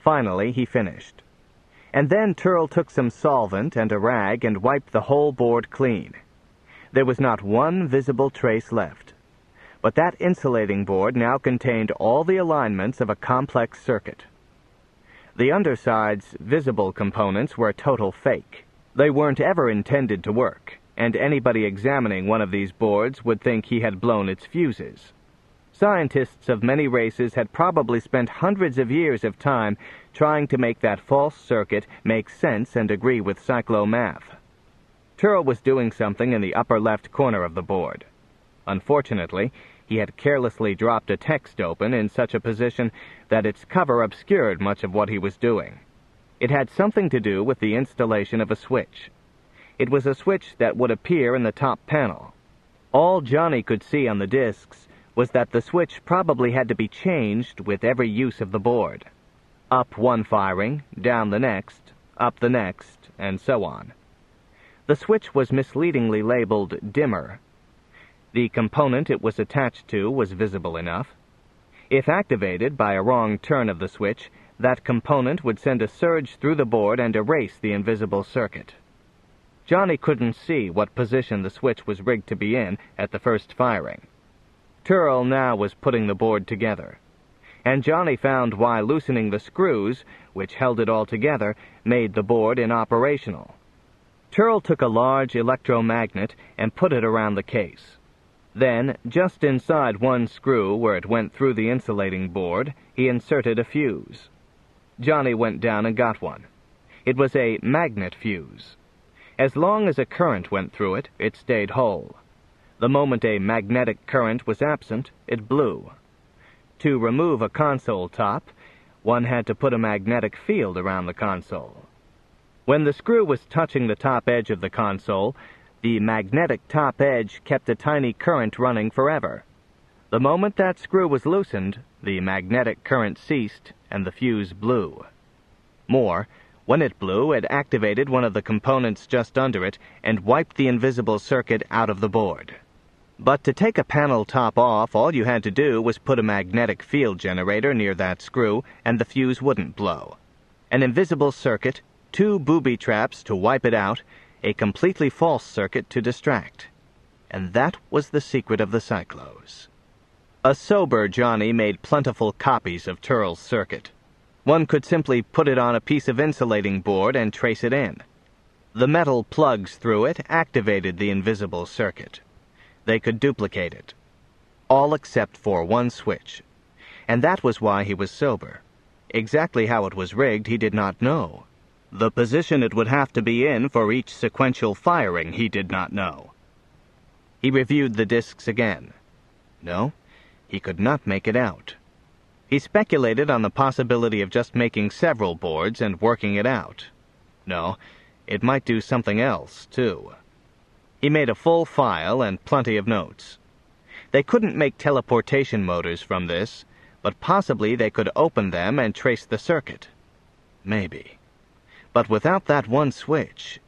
Finally, he finished. And then Turl took some solvent and a rag and wiped the whole board clean. There was not one visible trace left. But that insulating board now contained all the alignments of a complex circuit. The underside's visible components were a total fake. They weren't ever intended to work, and anybody examining one of these boards would think he had blown its fuses. Scientists of many races had probably spent hundreds of years of time trying to make that false circuit make sense and agree with cyclomath. Turl was doing something in the upper left corner of the board. Unfortunately, he had carelessly dropped a text open in such a position that its cover obscured much of what he was doing. It had something to do with the installation of a switch. It was a switch that would appear in the top panel. All Johnny could see on the discs was that the switch probably had to be changed with every use of the board. Up one firing, down the next, up the next, and so on. The switch was misleadingly labeled dimmer. The component it was attached to was visible enough. If activated by a wrong turn of the switch, that component would send a surge through the board and erase the invisible circuit. Johnny couldn't see what position the switch was rigged to be in at the first firing. Turl now was putting the board together, and Johnny found why loosening the screws, which held it all together, made the board inoperational. Turl took a large electromagnet and put it around the case. Then, just inside one screw where it went through the insulating board, he inserted a fuse. Johnny went down and got one. It was a magnet fuse. As long as a current went through it, it stayed whole. The moment a magnetic current was absent, it blew. To remove a console top, one had to put a magnetic field around the console. When the screw was touching the top edge of the console, the magnetic top edge kept a tiny current running forever. The moment that screw was loosened, the magnetic current ceased and the fuse blew. More, when it blew, it activated one of the components just under it and wiped the invisible circuit out of the board. But to take a panel top off, all you had to do was put a magnetic field generator near that screw and the fuse wouldn't blow. An invisible circuit, 2 booby traps to wipe it out, a completely false circuit to distract. And that was the secret of the cyclos. A sober Johnny made plentiful copies of Turl's circuit. One could simply put it on a piece of insulating board and trace it in. The metal plugs through it activated the invisible circuit. They could duplicate it. All except for one switch. And that was why he was sober. Exactly how it was rigged he did not know. The position it would have to be in for each sequential firing he did not know. He reviewed the discs again. No, he could not make it out. He speculated on the possibility of just making several boards and working it out. No, it might do something else, too. He made a full file and plenty of notes. They couldn't make teleportation motors from this, but possibly they could open them and trace the circuit. Maybe. But without that one switch...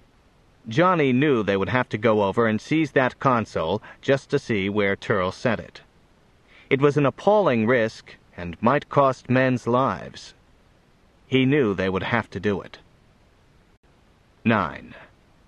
Johnny knew they would have to go over and seize that console just to see where Turl set it. It was an appalling risk and might cost men's lives. He knew they would have to do it. 9.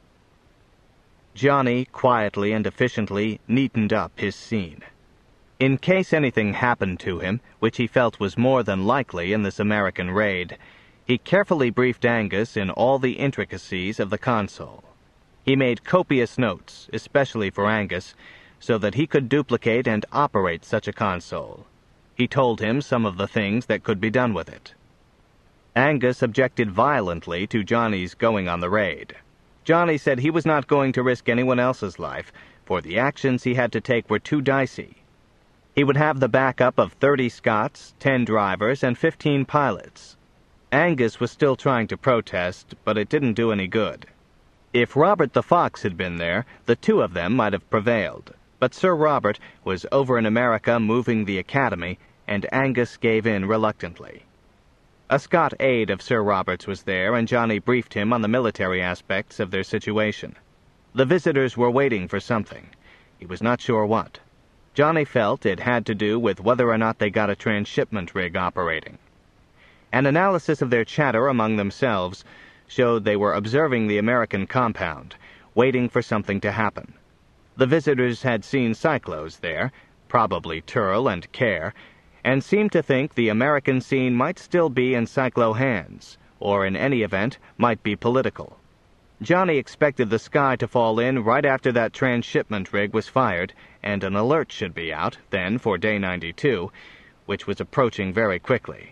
Johnny quietly and efficiently neatened up his scene. In case anything happened to him, which he felt was more than likely in this American raid, he carefully briefed Angus in all the intricacies of the console. He made copious notes, especially for Angus, so that he could duplicate and operate such a console. He told him some of the things that could be done with it. Angus objected violently to Johnny's going on the raid. Johnny said he was not going to risk anyone else's life, for the actions he had to take were too dicey. He would have the backup of 30 Scots, 10 drivers, and 15 pilots. Angus was still trying to protest, but it didn't do any good. If Robert the Fox had been there, the two of them might have prevailed. But Sir Robert was over in America moving the Academy, and Angus gave in reluctantly. A Scot aide of Sir Robert's was there, and Johnny briefed him on the military aspects of their situation. The visitors were waiting for something. He was not sure what. Johnny felt it had to do with whether or not they got a transshipment rig operating. An analysis of their chatter among themselves showed they were observing the American compound, waiting for something to happen. The visitors had seen cyclos there, probably Turl and Care, and seemed to think the American scene might still be in cyclo hands, or in any event might be political. Johnny expected the sky to fall in right after that transshipment rig was fired, and an alert should be out, then, for Day 92, which was approaching very quickly.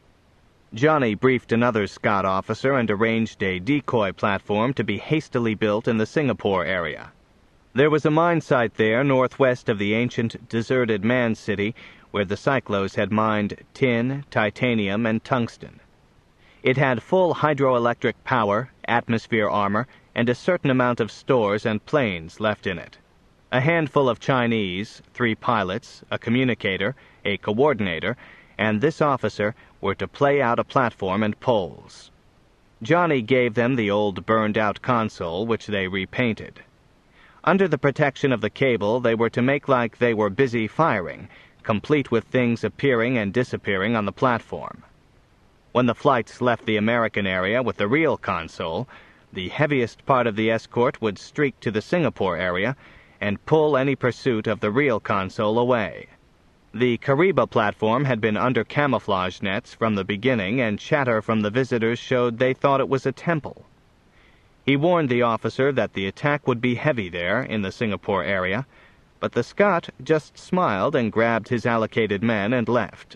Johnny briefed another Scott officer and arranged a decoy platform to be hastily built in the Singapore area. There was a mine site there northwest of the ancient deserted man city where the cyclos had mined tin, titanium, and tungsten. It had full hydroelectric power, atmosphere armor, and a certain amount of stores and planes left in it. A handful of Chinese, 3 pilots, a communicator, a coordinator, and this officer were to play out a platform and poles. Johnny gave them the old burned-out console, which they repainted. Under the protection of the cable, they were to make like they were busy firing, complete with things appearing and disappearing on the platform. When the flights left the American area with the real console, the heaviest part of the escort would streak to the Singapore area and pull any pursuit of the real console away. The Kariba platform had been under camouflage nets from the beginning, and chatter from the visitors showed they thought it was a temple. He warned the officer that the attack would be heavy there in the Singapore area, but the Scot just smiled and grabbed his allocated men and left.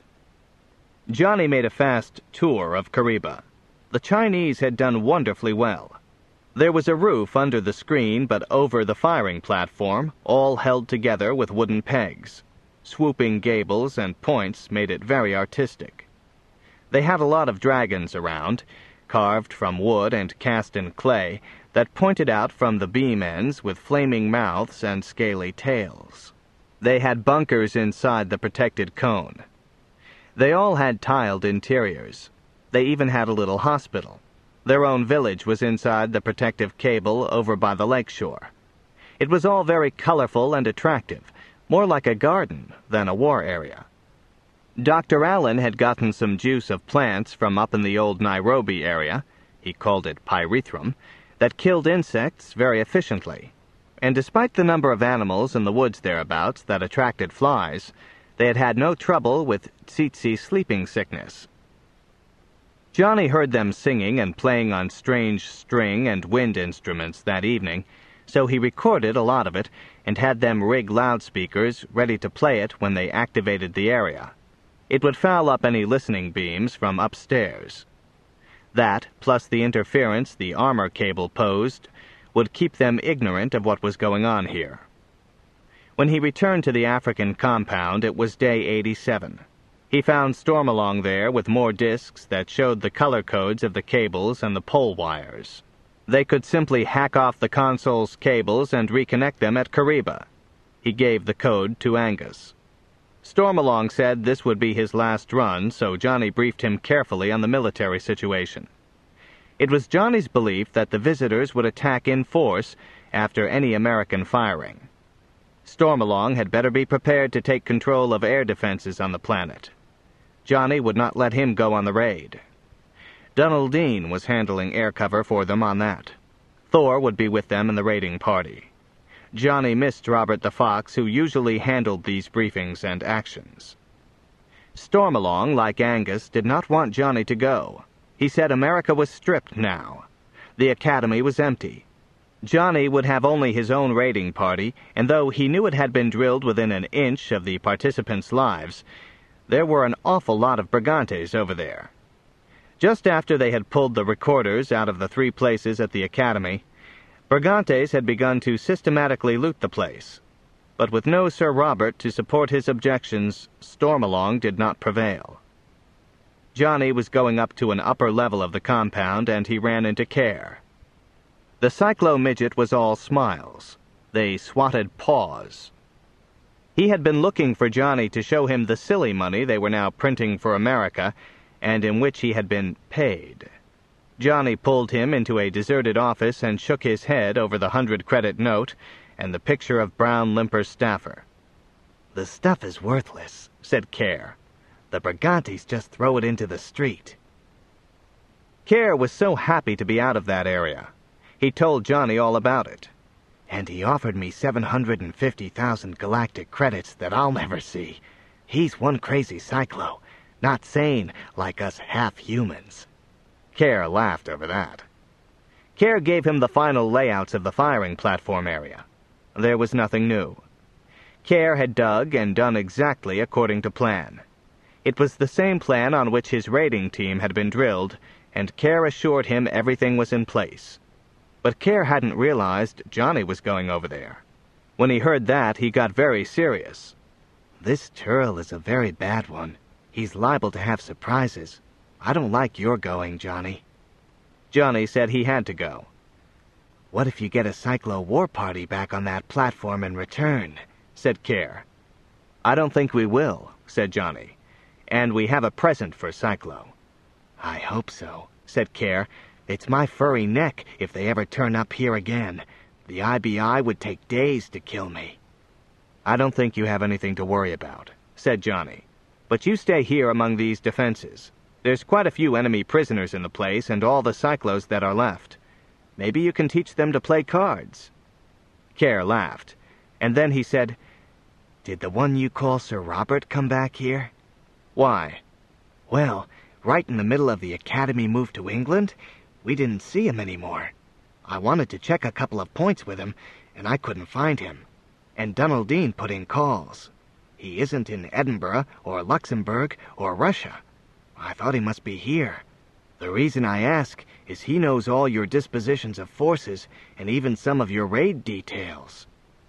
Johnny made a fast tour of Kariba. The Chinese had done wonderfully well. There was a roof under the screen, but over the firing platform, all held together with wooden pegs. Swooping gables and points made it very artistic. They had a lot of dragons around, carved from wood and cast in clay, that pointed out from the beam ends with flaming mouths and scaly tails. They had bunkers inside the protected cone. They all had tiled interiors. They even had a little hospital. Their own village was inside the protective cable over by the lakeshore. It was all very colorful and attractive, more like a garden than a war area. Dr. Allen had gotten some juice of plants from up in the old Nairobi area, he called it pyrethrum, that killed insects very efficiently. And despite the number of animals in the woods thereabouts that attracted flies, they had had no trouble with tsetse sleeping sickness. Johnny heard them singing and playing on strange string and wind instruments that evening, so he recorded a lot of it and had them rig loudspeakers ready to play it when they activated the area. It would foul up any listening beams from upstairs. That, plus the interference the armor cable posed, would keep them ignorant of what was going on here. When he returned to the African compound, it was day 87. He found Stormalong there with more discs that showed the color codes of the cables and the pole wires. They could simply hack off the console's cables and reconnect them at Kariba. He gave the code to Angus. Stormalong said this would be his last run, so Johnny briefed him carefully on the military situation. It was Johnny's belief that the visitors would attack in force after any American firing. Stormalong had better be prepared to take control of air defenses on the planet. Johnny would not let him go on the raid. Donaldine was handling air cover for them on that. Thor would be with them in the raiding party. Johnny missed Robert the Fox, who usually handled these briefings and actions. Stormalong, like Angus, did not want Johnny to go. He said America was stripped now. The academy was empty. Johnny would have only his own raiding party, and though he knew it had been drilled within an inch of the participants' lives, there were an awful lot of Brigantes over there. Just after they had pulled the recorders out of the 3 places at the academy, Brigantes had begun to systematically loot the place. But with no Sir Robert to support his objections, Stormalong did not prevail. Johnny was going up to an upper level of the compound, and he ran into Care. The cyclo-midget was all smiles. They swatted paws. He had been looking for Johnny to show him the silly money they were now printing for America, and in which he had been paid. Johnny pulled him into a deserted office and shook his head over the 100-credit note and the picture of Brown Limper's staffer. "The stuff is worthless," said Care. "The Brigantes just throw it into the street. Care was so happy to be out of that area. He told Johnny all about it. And he offered me 750,000 galactic credits that I'll never see. He's one crazy cyclo, not sane like us half-humans. Care laughed over that. Care gave him the final layouts of the firing platform area. There was nothing new. Care had dug and done exactly according to plan. It was the same plan on which his raiding team had been drilled, and Care assured him everything was in place. But Care hadn't realized Johnny was going over there. When he heard that, he got very serious. "This Turl is a very bad one. He's liable to have surprises. I don't like your going, Johnny." Johnny said he had to go. "What if you get a Cyclo war party back on that platform in return?" said Care. "I don't think we will," said Johnny. "And we have a present for Cyclo." "I hope so," said Care. "It's my furry neck if they ever turn up here again. The IBI would take days to kill me." "I don't think you have anything to worry about," said Johnny. "But you stay here among these defenses. There's quite a few enemy prisoners in the place and all the Cyclos that are left. Maybe you can teach them to play cards." Care laughed, and then he said, "Did the one you call Sir Robert come back here?" "Why?" "Well, right in the middle of the Academy move to England, we didn't see him anymore. I wanted to check a couple of points with him, and I couldn't find him. And Dunaldine put in calls. He isn't in Edinburgh or Luxembourg or Russia. I thought he must be here. The reason I ask is he knows all your dispositions of forces and even some of your raid details."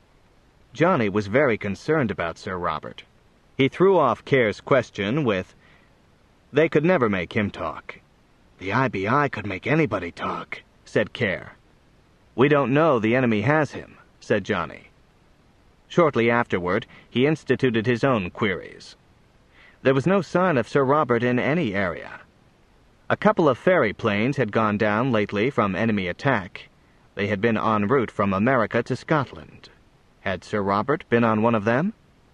Johnny was very concerned about Sir Robert. He threw off Care's question with, "They could never make him talk." "The IBI could make anybody talk," said Care. "We don't know the enemy has him," said Johnny. Shortly afterward, he instituted his own queries. There was no sign of Sir Robert in any area. A couple of ferry planes had gone down lately from enemy attack. They had been en route from America to Scotland. Had Sir Robert been on one of them?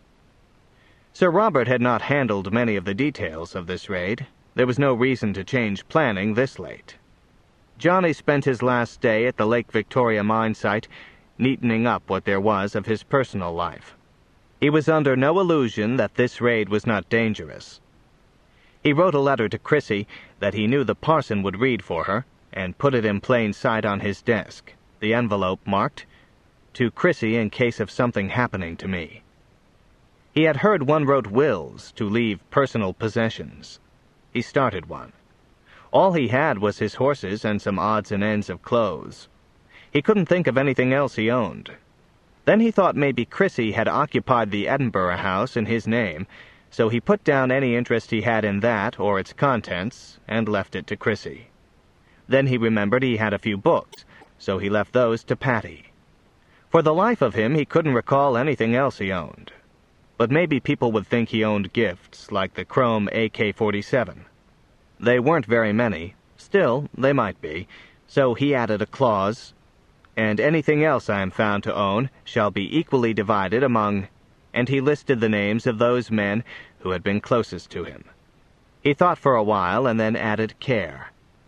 Sir Robert had not handled many of the details of this raid. There was no reason to change planning this late. Johnny spent his last day at the Lake Victoria mine site neatening up what there was of his personal life. He was under no illusion that this raid was not dangerous. He wrote a letter to Chrissy that he knew the parson would read for her, and put it in plain sight on his desk, the envelope marked, "To Chrissy in case of something happening to me." He had heard one wrote wills to leave personal possessions. He started one. All he had was his horses and some odds and ends of clothes. He couldn't think of anything else he owned. Then he thought maybe Chrissy had occupied the Edinburgh house in his name, so he put down any interest he had in that or its contents and left it to Chrissy. Then he remembered he had a few books, so he left those to Patty. For the life of him, he couldn't recall anything else he owned. But maybe people would think he owned gifts, like the chrome AK-47. They weren't very many. Still, they might be. So he added a clause, "And anything else I am found to own shall be equally divided among," and he listed the names of those men who had been closest to him. He thought for a while and then added Care.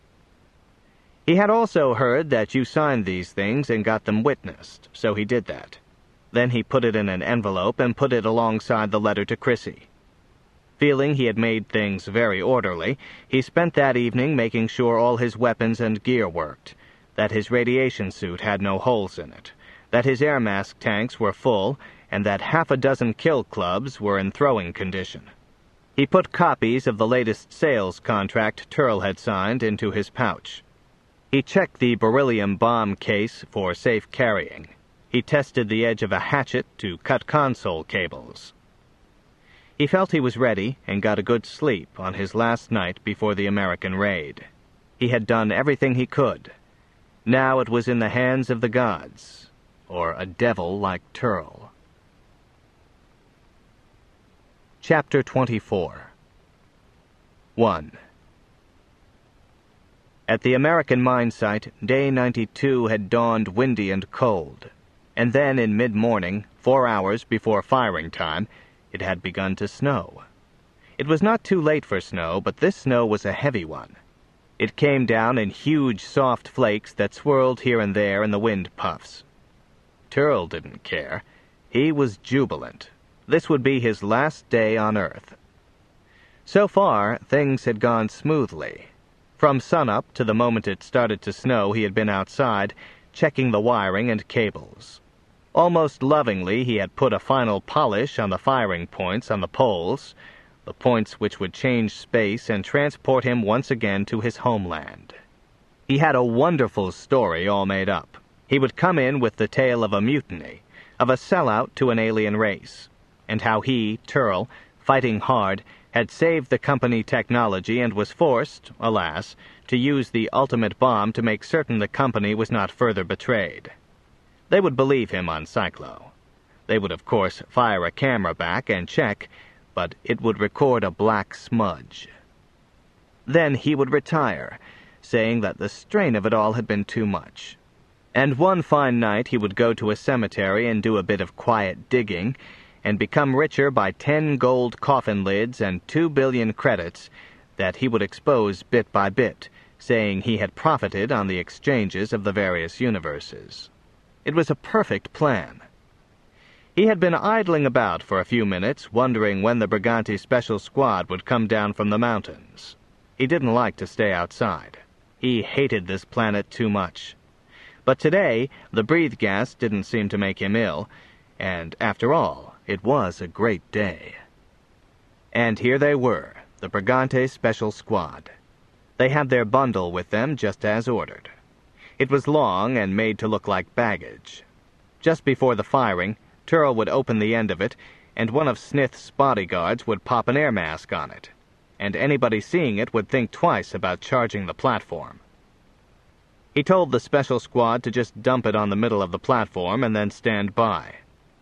He had also heard that you signed these things and got them witnessed, so he did that. Then he put it in an envelope and put it alongside the letter to Chrissy. Feeling he had made things very orderly, he spent that evening making sure all his weapons and gear worked, that his radiation suit had no holes in it, that his air mask tanks were full, and that half a dozen kill clubs were in throwing condition. He put copies of the latest sales contract Turl had signed into his pouch. He checked the beryllium bomb case for safe carrying. He tested the edge of a hatchet to cut console cables. He felt he was ready and got a good sleep on his last night before the American raid. He had done everything he could. Now it was in the hands of the gods, or a devil like Turl. Chapter 24 1. At the American mine site, day 92 had dawned windy and cold, and then in mid-morning, 4 hours before firing time, it had begun to snow. It was not too late for snow, but this snow was a heavy one. It came down in huge, soft flakes that swirled here and there in the wind puffs. Turl didn't care. He was jubilant. This would be his last day on Earth. So far, things had gone smoothly. From sunup to the moment it started to snow, he had been outside, checking the wiring and cables. Almost lovingly, he had put a final polish on the firing points on the poles, the points which would change space and transport him once again to his homeland. He had a wonderful story all made up. He would come in with the tale of a mutiny, of a sellout to an alien race, and how he, Turl, fighting hard, had saved the company technology and was forced, alas, to use the ultimate bomb to make certain the company was not further betrayed. They would believe him on Cyclo. They would, of course, fire a camera back and check, but it would record a black smudge. Then he would retire, saying that the strain of it all had been too much. And one fine night he would go to a cemetery and do a bit of quiet digging, and become richer by 10 gold coffin lids and 2 billion credits that he would expose bit by bit, saying he had profited on the exchanges of the various universes. It was a perfect plan. He had been idling about for a few minutes, wondering when the Brigante Special Squad would come down from the mountains. He didn't like to stay outside. He hated this planet too much. But today, the breathe gas didn't seem to make him ill, and after all, it was a great day. And here they were, the Brigante Special Squad. They had their bundle with them just as ordered. It was long and made to look like baggage. Just before the firing, Turl would open the end of it, and one of Snith's bodyguards would pop an air mask on it, and anybody seeing it would think twice about charging the platform. He told the special squad to just dump it on the middle of the platform and then stand by.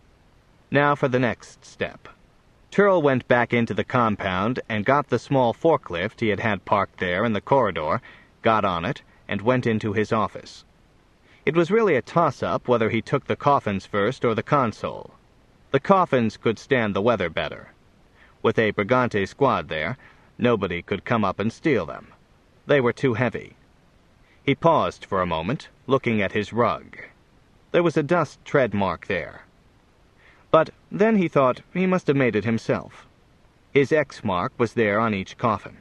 Now for the next step. Turl went back into the compound and got the small forklift he had parked there in the corridor, got on it, and went into his office. It was really a toss-up whether he took the coffins first or the console. The coffins could stand the weather better. With a Brigante squad there, nobody could come up and steal them. They were too heavy. He paused for a moment, looking at his rug. There was a dust tread mark there. But then he thought he must have made it himself. His X mark was there on each coffin.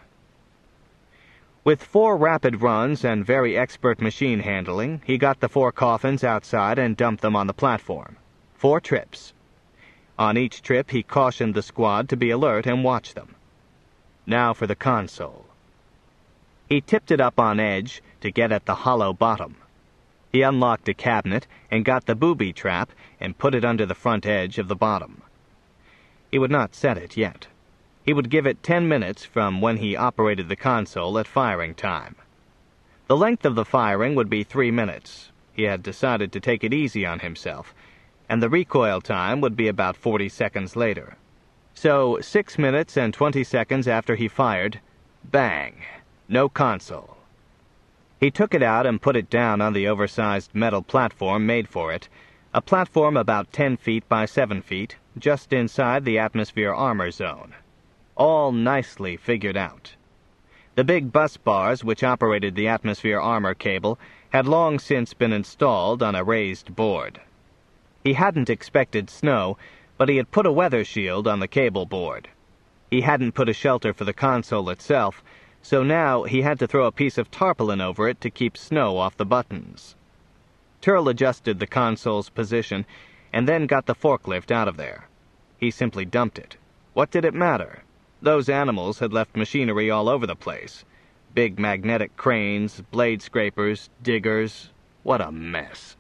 With 4 rapid runs and very expert machine handling, he got the 4 coffins outside and dumped them on the platform. 4 trips. On each trip, he cautioned the squad to be alert and watch them. Now for the console. He tipped it up on edge to get at the hollow bottom. He unlocked a cabinet and got the booby trap and put it under the front edge of the bottom. He would not set it yet. He would give it 10 minutes from when he operated the console at firing time. The length of the firing would be 3 minutes. He had decided to take it easy on himself, and the recoil time would be about 40 seconds later. So 6 minutes and 20 seconds after he fired, bang, no console. He took it out and put it down on the oversized metal platform made for it, a platform about 10 feet by 7 feet, just inside the atmosphere armor zone. All nicely figured out. The big bus bars which operated the atmosphere armor cable had long since been installed on a raised board. He hadn't expected snow, but he had put a weather shield on the cable board. He hadn't put a shelter for the console itself, so now he had to throw a piece of tarpaulin over it to keep snow off the buttons. Turl adjusted the console's position and then got the forklift out of there. He simply dumped it. What did it matter? Those animals had left machinery all over the place. Big magnetic cranes, blade scrapers, diggers. What a mess.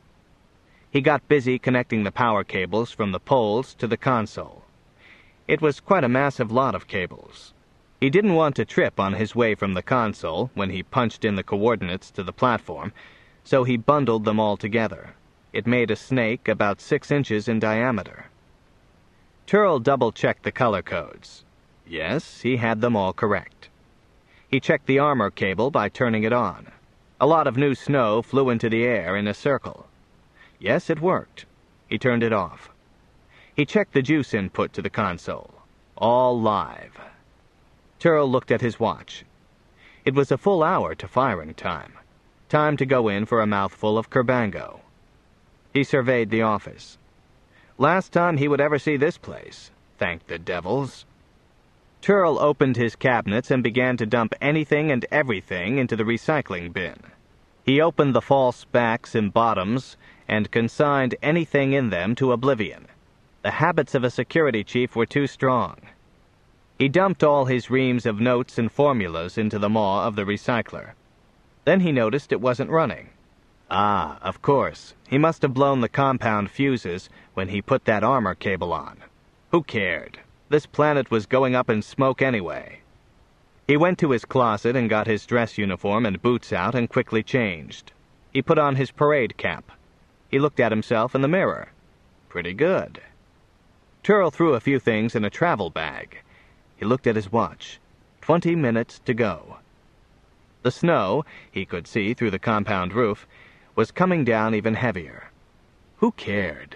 He got busy connecting the power cables from the poles to the console. It was quite a massive lot of cables. He didn't want to trip on his way from the console when he punched in the coordinates to the platform, so he bundled them all together. It made a snake about 6 inches in diameter. Turl double-checked the color codes. Yes, he had them all correct. He checked the armor cable by turning it on. A lot of new snow flew into the air in a circle. Yes, it worked. He turned it off. He checked the juice input to the console. All live. Turl looked at his watch. It was a full hour to firing time. Time to go in for a mouthful of Kerbango. He surveyed the office. Last time he would ever see this place. Thank the devils. Turl opened his cabinets and began to dump anything and everything into the recycling bin. He opened the false backs and bottoms and consigned anything in them to oblivion. The habits of a security chief were too strong. He dumped all his reams of notes and formulas into the maw of the recycler. Then he noticed it wasn't running. Ah, of course, he must have blown the compound fuses when he put that armor cable on. Who cared? This planet was going up in smoke anyway. He went to his closet and got his dress uniform and boots out and quickly changed. He put on his parade cap. He looked at himself in the mirror. Pretty good. Turl threw a few things in a travel bag. He looked at his watch. 20 minutes to go. The snow, he could see through the compound roof, was coming down even heavier. Who cared?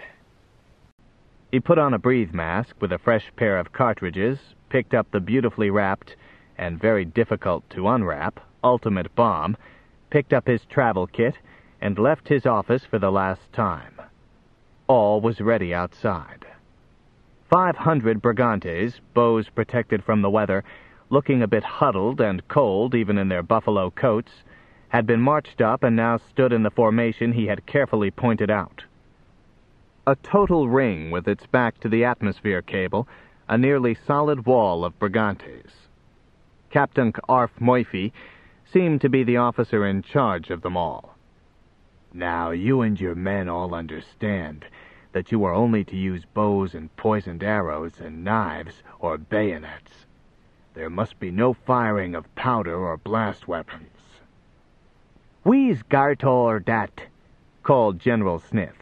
He put on a breathe mask with a fresh pair of cartridges, picked up the beautifully wrapped, and very difficult to unwrap, ultimate bomb, picked up his travel kit, and left his office for the last time. All was ready outside. 500 Brigantes, bows protected from the weather, looking a bit huddled and cold even in their buffalo coats, had been marched up and now stood in the formation he had carefully pointed out. A total ring with its back to the atmosphere cable, a nearly solid wall of Brigantes. Captain Arf Moifi seemed to be the officer in charge of them all. Now you and your men all understand that you are only to use bows and poisoned arrows and knives or bayonets. There must be no firing of powder or blast weapons. "We's Gartor dat," called General Smith.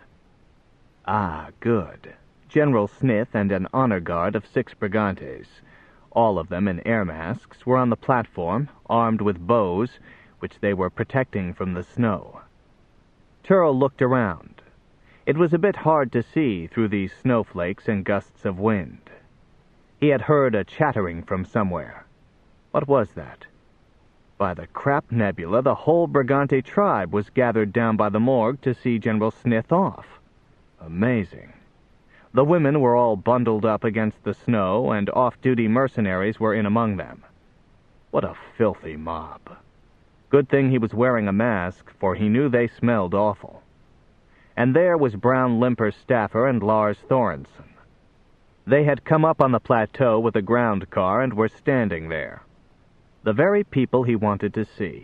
Ah, good. General Smith and an honor guard of 6 Brigantes, all of them in air masks, were on the platform, armed with bows, which they were protecting from the snow. Turl looked around. It was a bit hard to see through these snowflakes and gusts of wind. He had heard a chattering from somewhere. What was that? By the crap nebula, the whole Brigante tribe was gathered down by the morgue to see General Smith off. Amazing. The women were all bundled up against the snow, and off-duty mercenaries were in among them. What a filthy mob. Good thing he was wearing a mask, for he knew they smelled awful. And there was Brown Limper's staffer and Lars Thorensen. They had come up on the plateau with a ground car and were standing there. The very people he wanted to see.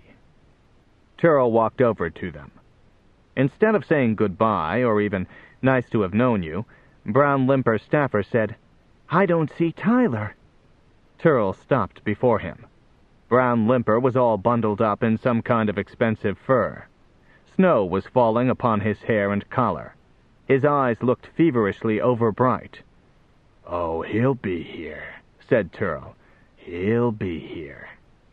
Turl walked over to them. Instead of saying goodbye, or even nice to have known you, Brown Limper's staffer said, "I don't see Tyler." Turl stopped before him. Brown Limper was all bundled up in some kind of expensive fur. Snow was falling upon his hair and collar. His eyes looked feverishly overbright. "Oh, he'll be here," said Turl. "He'll be here."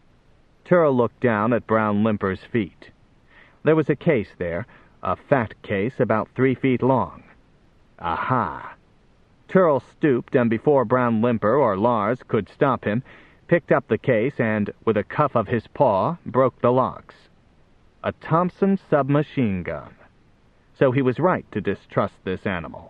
Turl looked down at Brown Limper's feet. There was a case there, a fat case about 3 feet long. Aha! Turl stooped, and before Brown Limper or Lars could stop him, picked up the case and, with a cuff of his paw, broke the locks. A Thompson submachine gun. So he was right to distrust this animal.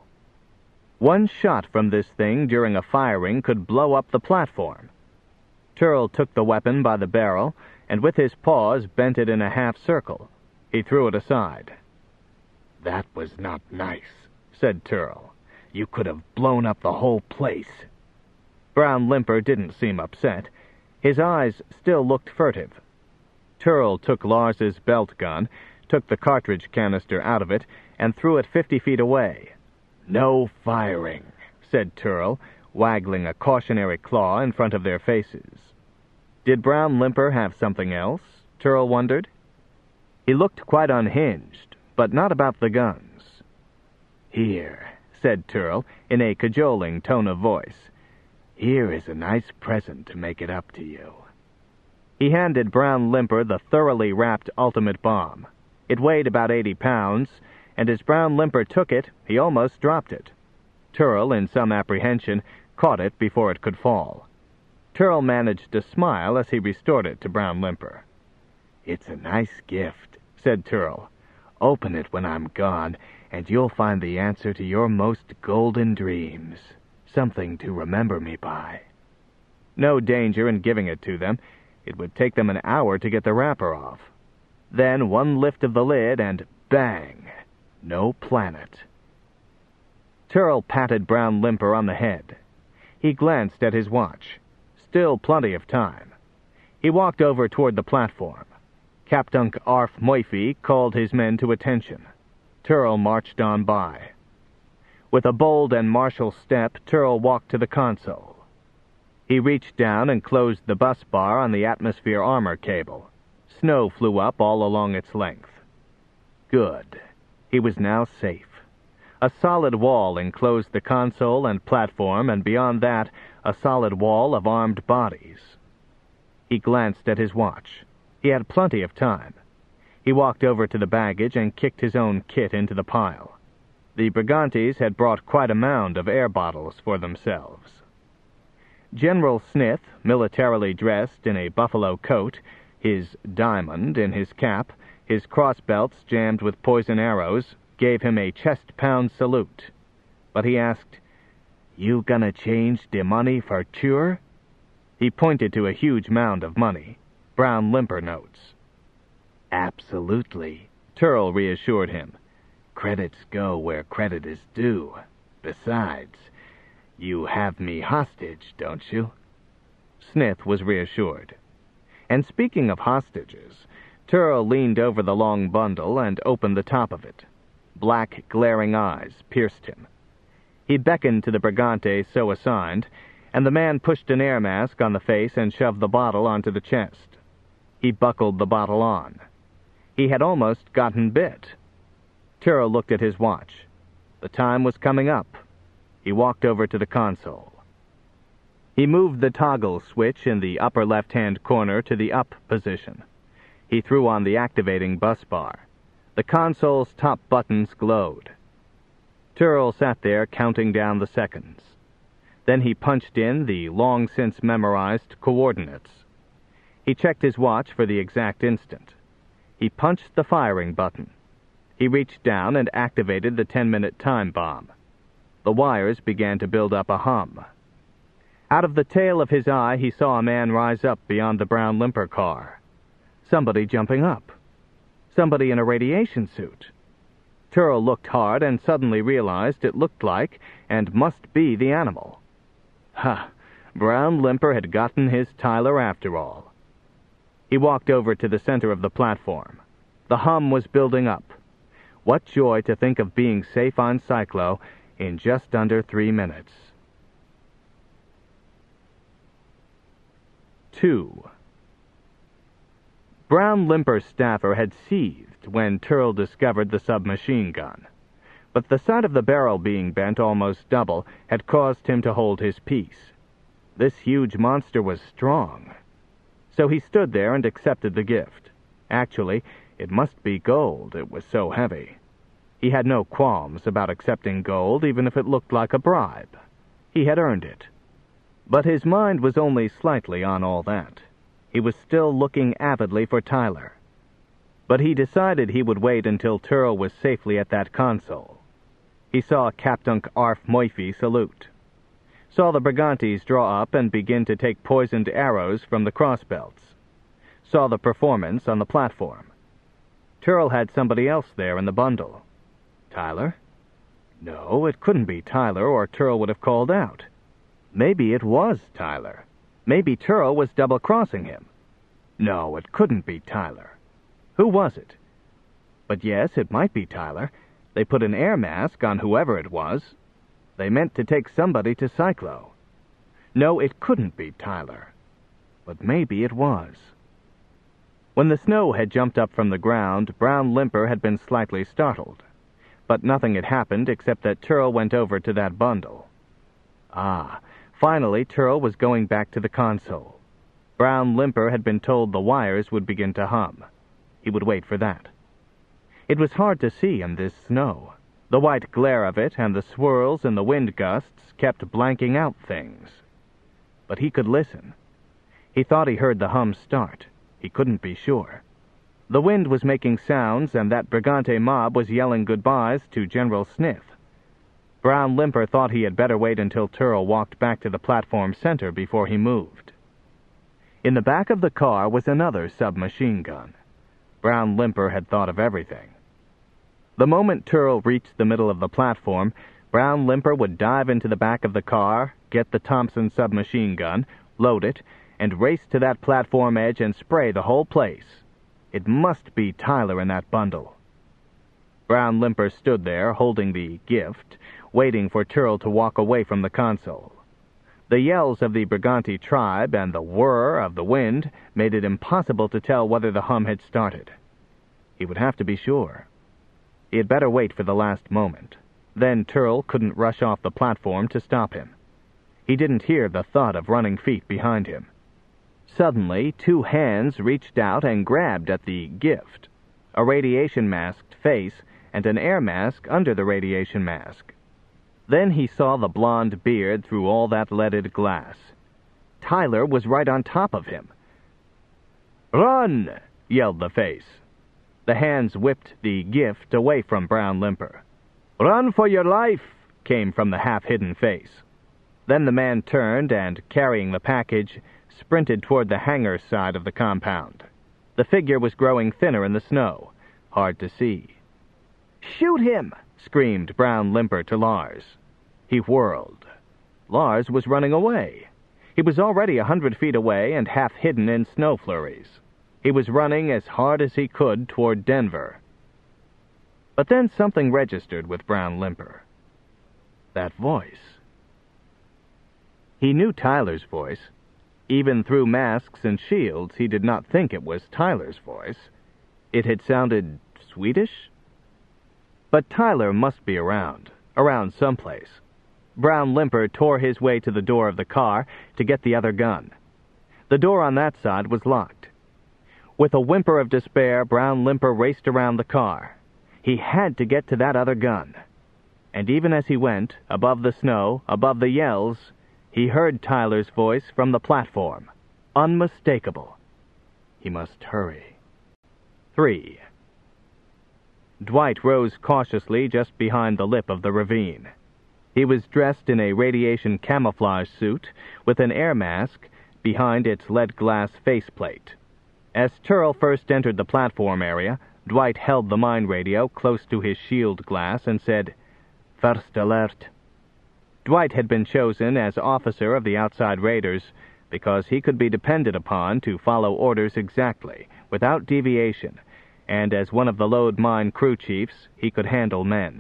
One shot from this thing during a firing could blow up the platform. Turl took the weapon by the barrel, and with his paws bent it in a half circle. He threw it aside. "That was not nice," said Turl. "You could have blown up the whole place." Brown Limper didn't seem upset. His eyes still looked furtive. Turl took Lars's belt gun, took the cartridge canister out of it, and threw it 50 feet away. "No firing," said Turl, waggling a cautionary claw in front of their faces. Did Brown Limper have something else? Turl wondered. He looked quite unhinged, but not about the guns. "Here," said Turl, in a cajoling tone of voice. "Here is a nice present to make it up to you." He handed Brown Limper the thoroughly wrapped ultimate bomb. It weighed about 80 pounds, and as Brown Limper took it, he almost dropped it. Turl, in some apprehension, caught it before it could fall. Turl managed to smile as he restored it to Brown Limper. "It's a nice gift," said Turl. "Open it when I'm gone, and you'll find the answer to your most golden dreams. Something to remember me by." No danger in giving it to them. It would take them an hour to get the wrapper off. Then one lift of the lid and bang! No planet. Turl patted Brown Limper on the head. He glanced at his watch. Still plenty of time. He walked over toward the platform. Captain Arf Moifi called his men to attention. Turl marched on by. With a bold and martial step, Turl walked to the console. He reached down and closed the bus bar on the atmosphere armor cable. Snow flew up all along its length. Good. He was now safe. A solid wall enclosed the console and platform, and beyond that, a solid wall of armed bodies. He glanced at his watch. He had plenty of time. He walked over to the baggage and kicked his own kit into the pile. The Brigantes had brought quite a mound of air bottles for themselves. General Smith, militarily dressed in a buffalo coat, his diamond in his cap, his crossbelts jammed with poison arrows, gave him a chest-pound salute. But he asked, "You gonna change de money for sure?" He pointed to a huge mound of money, Brown Limper notes. "Absolutely," Turl reassured him. "Credits go where credit is due. Besides, you have me hostage, don't you?" Smith was reassured. And speaking of hostages, Turl leaned over the long bundle and opened the top of it. Black, glaring eyes pierced him. He beckoned to the Brigante so assigned, and the man pushed an air mask on the face and shoved the bottle onto the chest. He buckled the bottle on. He had almost gotten bit. Turl looked at his watch. The time was coming up. He walked over to the console. He moved the toggle switch in the upper left-hand corner to the up position. He threw on the activating bus bar. The console's top buttons glowed. Turl sat there counting down the seconds. Then he punched in the long-since memorized coordinates. He checked his watch for the exact instant. He punched the firing button. He reached down and activated the 10-minute time bomb. The wires began to build up a hum. Out of the tail of his eye, he saw a man rise up beyond the Brown Limper car. Somebody jumping up. Somebody in a radiation suit. Turl looked hard and suddenly realized it looked like and must be the animal. Ha! Brown Limper had gotten his Tyler after all. He walked over to the center of the platform. The hum was building up. What joy to think of being safe on Cyclo in just under 3 minutes. 2. Brown Limper's staffer had seethed when Turl discovered the submachine gun, but the sight of the barrel being bent almost double had caused him to hold his peace. This huge monster was strong. So he stood there and accepted the gift. Actually, it must be gold, it was so heavy. He had no qualms about accepting gold, even if it looked like a bribe. He had earned it. But his mind was only slightly on all that. He was still looking avidly for Tyler. But he decided he would wait until Turl was safely at that console. He saw Captain Arf Moifi salute. Saw the Brigantes draw up and begin to take poisoned arrows from the crossbelts. Saw the performance on the platform. Turl had somebody else there in the bundle. Tyler? No, it couldn't be Tyler, or Turl would have called out. Maybe it was Tyler. Maybe Turl was double-crossing him. No, it couldn't be Tyler. Who was it? But yes, it might be Tyler. They put an air mask on whoever it was. They meant to take somebody to Cyclo. No, it couldn't be Tyler. But maybe it was. When the snow had jumped up from the ground, Brown Limper had been slightly startled. But nothing had happened except that Turl went over to that bundle. Ah, finally Turl was going back to the console. Brown Limper had been told the wires would begin to hum. He would wait for that. It was hard to see in this snow. The white glare of it and the swirls and the wind gusts kept blanking out things. But he could listen. He thought he heard the hum start. He couldn't be sure. The wind was making sounds, and that Brigante mob was yelling goodbyes to General Sniff. Brown Limper thought he had better wait until Turl walked back to the platform center before he moved. In the back of the car was another submachine gun. Brown Limper had thought of everything. The moment Turl reached the middle of the platform, Brown Limper would dive into the back of the car, get the Thompson submachine gun, load it, and race to that platform edge and spray the whole place. It must be Tyler in that bundle. Brown Limper stood there, holding the gift, waiting for Turl to walk away from the console. The yells of the Brigante tribe and the whir of the wind made it impossible to tell whether the hum had started. He would have to be sure. He had better wait for the last moment. Then Turl couldn't rush off the platform to stop him. He didn't hear the thud of running feet behind him. Suddenly, two hands reached out and grabbed at the gift, a radiation-masked face and an air mask under the radiation mask. Then he saw the blonde beard through all that leaded glass. Tyler was right on top of him. "Run!" yelled the face. The hands whipped the gift away from Brown Limper. "Run for your life!" came from the half-hidden face. Then the man turned and, carrying the package, sprinted toward the hangar side of the compound. The figure was growing thinner in the snow, hard to see. "Shoot him!" screamed Brown Limper to Lars. He whirled. Lars was running away. He was already 100 feet away and half hidden in snow flurries. He was running as hard as he could toward Denver. But then something registered with Brown Limper. That voice. He knew Tyler's voice. Even through masks and shields, he did not think it was Tyler's voice. It had sounded Swedish? But Tyler must be around someplace. Brown Limper tore his way to the door of the car to get the other gun. The door on that side was locked. With a whimper of despair, Brown Limper raced around the car. He had to get to that other gun. And even as he went, above the snow, above the yells, he heard Tyler's voice from the platform. Unmistakable. He must hurry. 3. Dwight rose cautiously just behind the lip of the ravine. He was dressed in a radiation camouflage suit with an air mask behind its lead-glass faceplate. As Turl first entered the platform area, Dwight held the mine radio close to his shield glass and said, "First alert." Dwight had been chosen as officer of the outside raiders because he could be depended upon to follow orders exactly, without deviation, and as one of the load mine crew chiefs, he could handle men.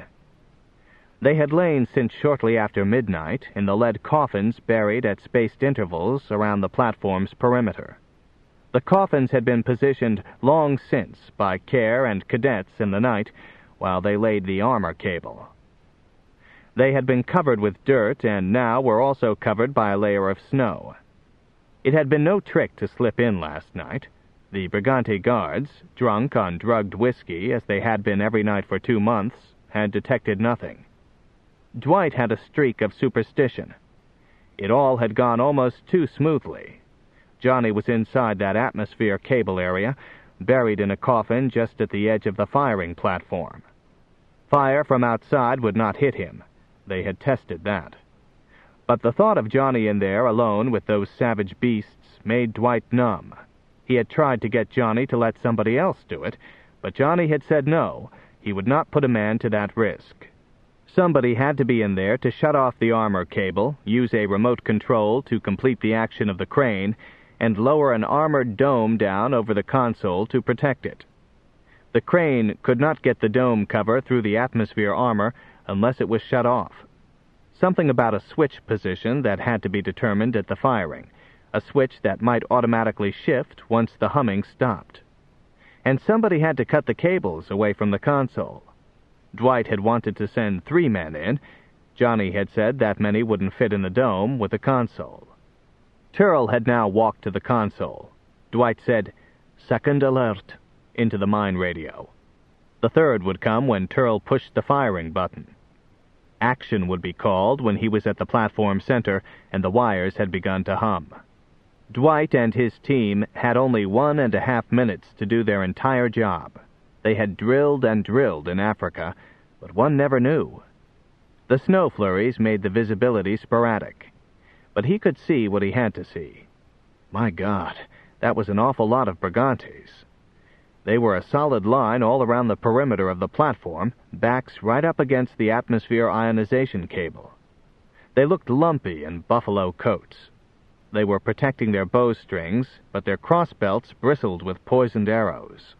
They had lain since shortly after midnight in the lead coffins buried at spaced intervals around the platform's perimeter. The coffins had been positioned long since by Care and cadets in the night while they laid the armor cable. They had been covered with dirt and now were also covered by a layer of snow. It had been no trick to slip in last night. The Brigante guards, drunk on drugged whiskey as they had been every night for 2 months, had detected nothing. Dwight had a streak of superstition. It all had gone almost too smoothly. Johnny was inside that atmosphere cable area, buried in a coffin just at the edge of the firing platform. Fire from outside would not hit him. They had tested that. But the thought of Johnny in there alone with those savage beasts made Dwight numb. He had tried to get Johnny to let somebody else do it, but Johnny had said no, he would not put a man to that risk. Somebody had to be in there to shut off the armor cable, use a remote control to complete the action of the crane, and lower an armored dome down over the console to protect it. The crane could not get the dome cover through the atmosphere armor unless it was shut off. Something about a switch position that had to be determined at the firing, a switch that might automatically shift once the humming stopped. And somebody had to cut the cables away from the console. Dwight had wanted to send 3 men in. Johnny had said that many wouldn't fit in the dome with the console. Turl had now walked to the console. Dwight said, "Second alert," into the mine radio. The third would come when Turl pushed the firing button. Action would be called when he was at the platform center and the wires had begun to hum. Dwight and his team had only 1.5 minutes to do their entire job. They had drilled and drilled in Africa, but one never knew. The snow flurries made the visibility sporadic, but he could see what he had to see. My God, that was an awful lot of Brigantes. They were a solid line all around the perimeter of the platform, backs right up against the atmosphere ionization cable. They looked lumpy in buffalo coats. They were protecting their bowstrings, but their crossbelts bristled with poisoned arrows.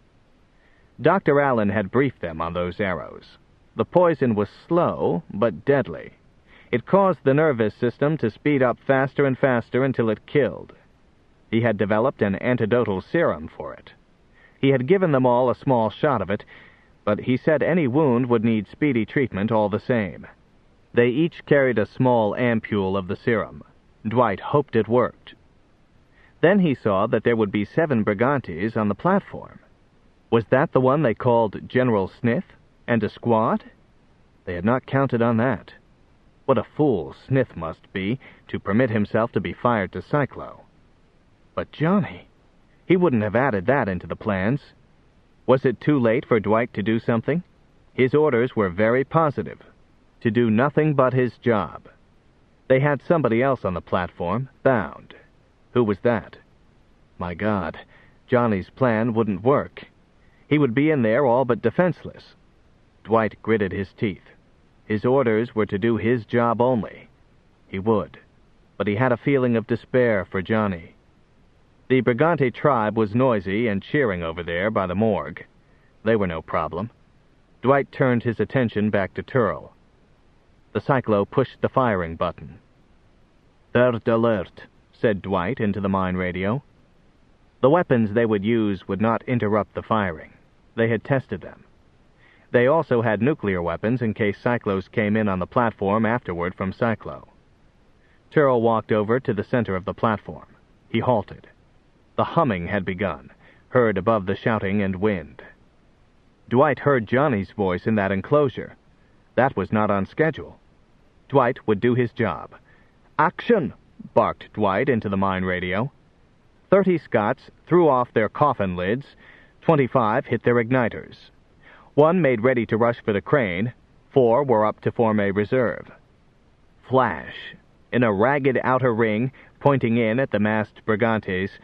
Dr. Allen had briefed them on those arrows. The poison was slow, but deadly. It caused the nervous system to speed up faster and faster until it killed. He had developed an antidotal serum for it. He had given them all a small shot of it, but he said any wound would need speedy treatment all the same. They each carried a small ampule of the serum. Dwight hoped it worked. Then he saw that there would be 7 Brigantes on the platform. Was that the one they called General Sniff, and a squad? They had not counted on that. What a fool Sniff must be to permit himself to be fired to Cyclo. But Johnny, he wouldn't have added that into the plans. Was it too late for Dwight to do something? His orders were very positive, to do nothing but his job. They had somebody else on the platform, bound. Who was that? My God, Johnny's plan wouldn't work. He would be in there all but defenseless. Dwight gritted his teeth. His orders were to do his job only. He would, but he had a feeling of despair for Johnny. The Brigante tribe was noisy and cheering over there by the morgue. They were no problem. Dwight turned his attention back to Turl. The Cyclo pushed the firing button. "Third alert," said Dwight into the mine radio. The weapons they would use would not interrupt the firing. They had tested them. They also had nuclear weapons in case Cyclos came in on the platform afterward from Cyclo. Turl walked over to the center of the platform. He halted. The humming had begun, heard above the shouting and wind. Dwight heard Johnny's voice in that enclosure. That was not on schedule. Dwight would do his job. "Action!" barked Dwight into the mine radio. 30 Scots threw off their coffin lids. 25 hit their igniters. 1 made ready to rush for the crane. 4 were up to form a reserve. Flash! In a ragged outer ring, pointing in at the masked Brigantes,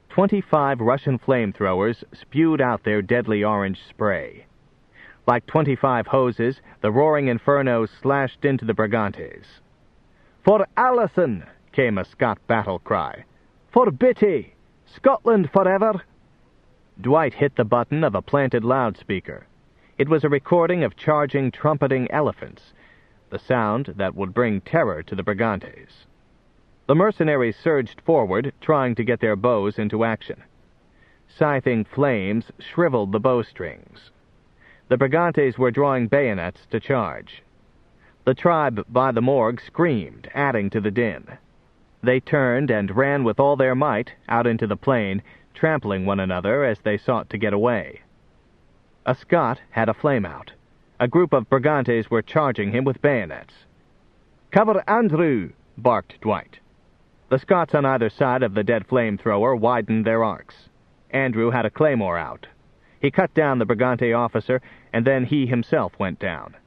25 Russian flamethrowers spewed out their deadly orange spray. Like 25 hoses, the roaring inferno slashed into the Brigantes. "For Allison!" came a Scot battle cry. "For Bitty! Scotland forever!" Dwight hit the button of a planted loudspeaker. It was a recording of charging, trumpeting elephants, the sound that would bring terror to the Brigantes. The mercenaries surged forward, trying to get their bows into action. Scything flames shriveled the bowstrings. The Brigantes were drawing bayonets to charge. The tribe by the morgue screamed, adding to the din. They turned and ran with all their might out into the plain, trampling one another as they sought to get away. A Scot had a flame out. A group of Brigantes were charging him with bayonets. "Cover Andrew!" barked Dwight. The Scots on either side of the dead flamethrower widened their arcs. Andrew had a claymore out. He cut down the Brigante officer, and then he himself went down.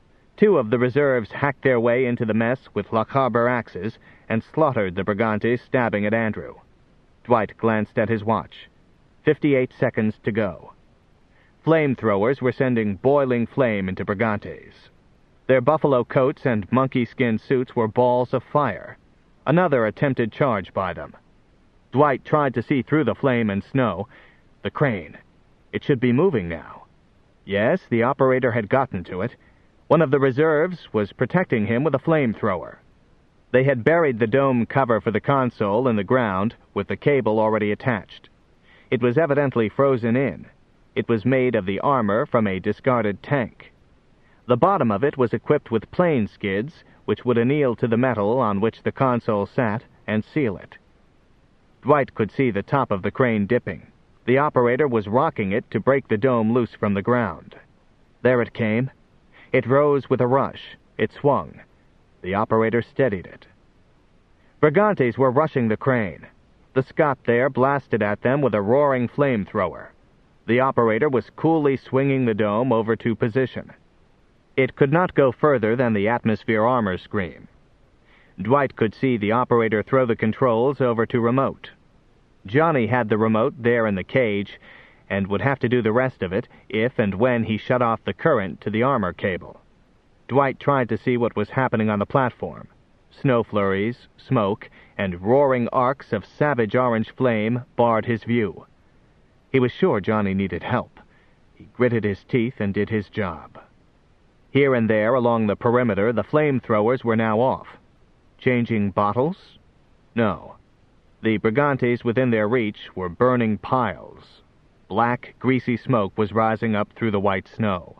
2 of the reserves hacked their way into the mess with Lochaber axes and slaughtered the Brigantes, stabbing at Andrew. Dwight glanced at his watch. 58 seconds to go. Flamethrowers were sending boiling flame into Brigantes. Their buffalo coats and monkey-skin suits were balls of fire. Another attempted charge by them. Dwight tried to see through the flame and snow. The crane. It should be moving now. Yes, the operator had gotten to it. One of the reserves was protecting him with a flamethrower. They had buried the dome cover for the console in the ground, with the cable already attached. It was evidently frozen in. It was made of the armor from a discarded tank. The bottom of it was equipped with plane skids, which would anneal to the metal on which the console sat and seal it. Dwight could see the top of the crane dipping. The operator was rocking it to break the dome loose from the ground. There it came. It rose with a rush. It swung. The operator steadied it. Brigantes were rushing the crane. The Scot there blasted at them with a roaring flamethrower. The operator was coolly swinging the dome over to position. It could not go further than the atmosphere armor screen. Dwight could see the operator throw the controls over to remote. Johnny had the remote there in the cage and would have to do the rest of it if and when he shut off the current to the armor cable. Dwight tried to see what was happening on the platform. Snow flurries, smoke, and roaring arcs of savage orange flame barred his view. He was sure Johnny needed help. He gritted his teeth and did his job. Here and there along the perimeter, the flamethrowers were now off. Changing bottles? No. The Brigantes within their reach were burning piles. Black, greasy smoke was rising up through the white snow.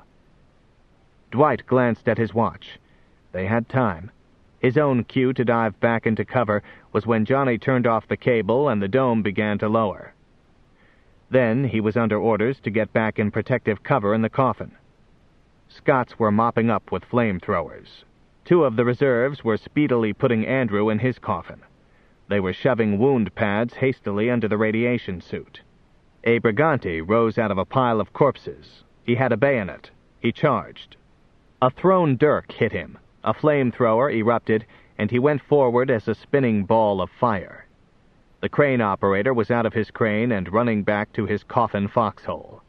Dwight glanced at his watch. They had time. His own cue to dive back into cover was when Johnny turned off the cable and the dome began to lower. Then he was under orders to get back in protective cover in the coffin. Scots were mopping up with flamethrowers. 2 of the reserves were speedily putting Andrew in his coffin. They were shoving wound pads hastily under the radiation suit. A Brigante rose out of a pile of corpses. He had a bayonet. He charged. A thrown dirk hit him. A flamethrower erupted, and he went forward as a spinning ball of fire. The crane operator was out of his crane and running back to his coffin foxhole.